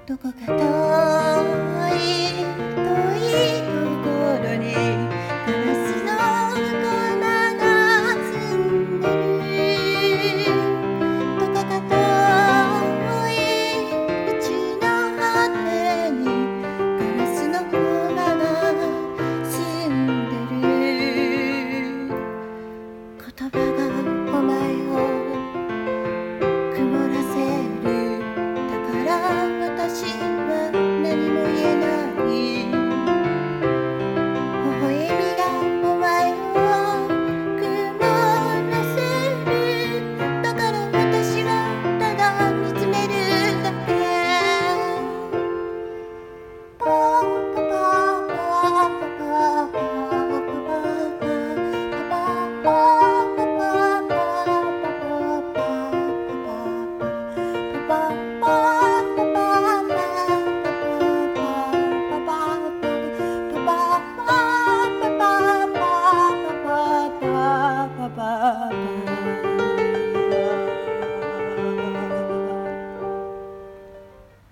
どこか遠い遠いところにガラスの粉が積んでる。どこか遠い宇宙の果てにガラスの粉が積んでる。言葉がお前を曇らせる。だから私は何も言えない。